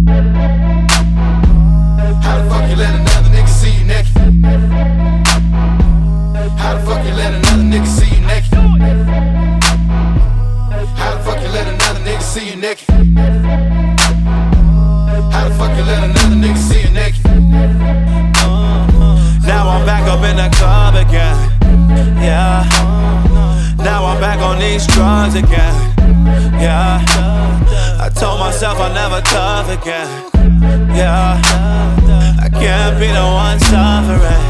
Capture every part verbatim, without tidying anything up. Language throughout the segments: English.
How the fuck you let another nigga see you naked? How the fuck you let another nigga see you naked? How the fuck you let another nigga see you naked? How the fuck you let another nigga see you naked? Now I'm back up in the club again. Yeah. Now I'm back on these drugs again. Yeah. I told myself I'll never tough again. Yeah. I can't be the one suffering.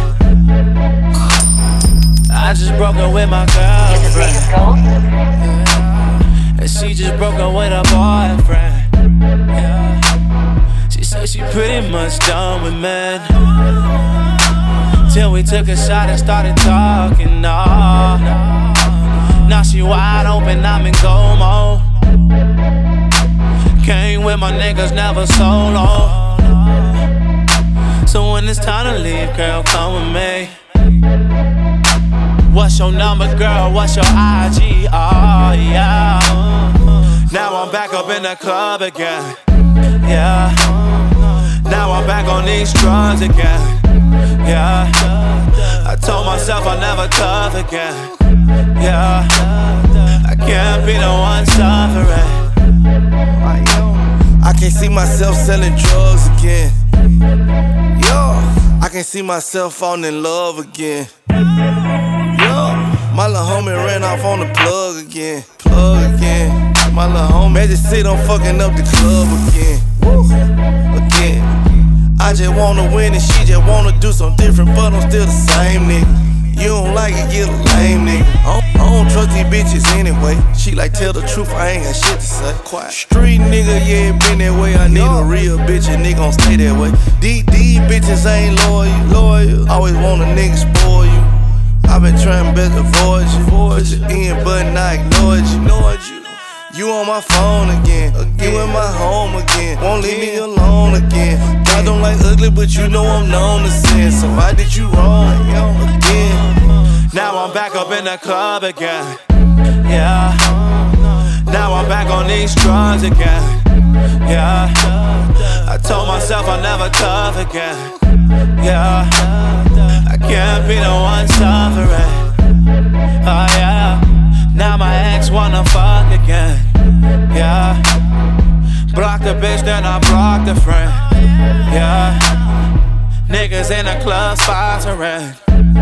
I just broke up with my girlfriend, and she just broke up with her boyfriend. Yeah. She said she pretty much done with men. Till we took a shot and started talking, no. Now she wide open, I'm in go mode. Came with my niggas, never solo. So when it's time to leave, girl, come with me. What's your number, girl? What's your I G? Oh, yeah. Now I'm back up in the club again. Yeah. Now I'm back on these drugs again. Yeah. I told myself I'll never tough again. Yeah. I can't be the one suffering. I can't see myself selling drugs again. Yo, I can't see myself falling in love again. Yo, my little homie ran off on the plug again. Plug again. My little homie Magic City done fucking up the club again. Woo, again. I just wanna win and she just wanna do something different, but I'm still the same nigga. You don't like it, get a lame nigga. I don't, I don't trust these bitches anyway. She like, tell the truth, I ain't got shit to say. Quiet. Street nigga, yeah, it been that way. I need a real bitch and nigga gon' stay that way. These, these bitches ain't loyal, loyal. Always want a nigga spoil you. I been trying best to avoid you. Put your in button, I ignored you. Ignored you. You on my phone again, again. You in my home again, won't leave me alone again. I don't like ugly, but you know I'm known to sin. So why did you wrong again? Now I'm back up in the club again. Yeah. Now I'm back on these drugs again. Yeah. I told myself I'll never tough again. Yeah. I can't be the one suffering. Oh yeah. Now my ex wanna fuck again. Yeah. Block the bitch, then I block the friend. Yeah. Niggas in the club sponsoring.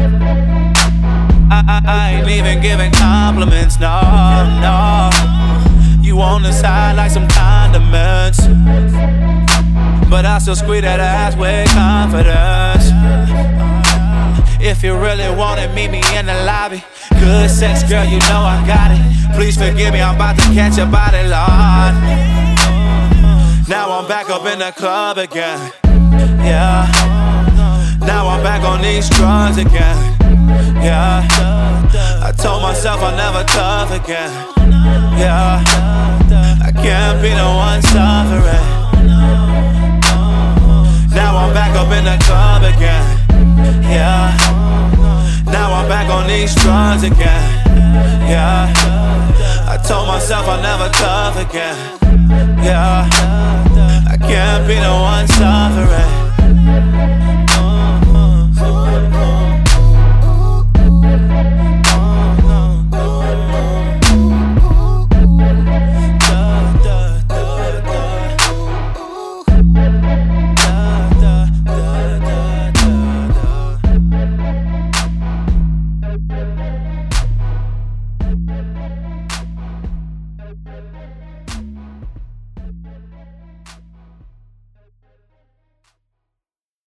I, I, I ain't even giving compliments, no, no. You on the side like some condiments, but I still squeeze that ass with confidence. If you really want it, meet me in the lobby. Good sex, girl, you know I got it. Please forgive me, I'm about to catch your body, Lord. Now I'm back up in the club again. Yeah. Now I'm back on these drugs again. Yeah. I told myself I'll never tough again. Yeah. I can't be the one suffering. Now I'm back up in the club again. Yeah. Now I'm back on these drugs again. Yeah. I told myself I'll never tough again. Yeah. I can't be the one suffering.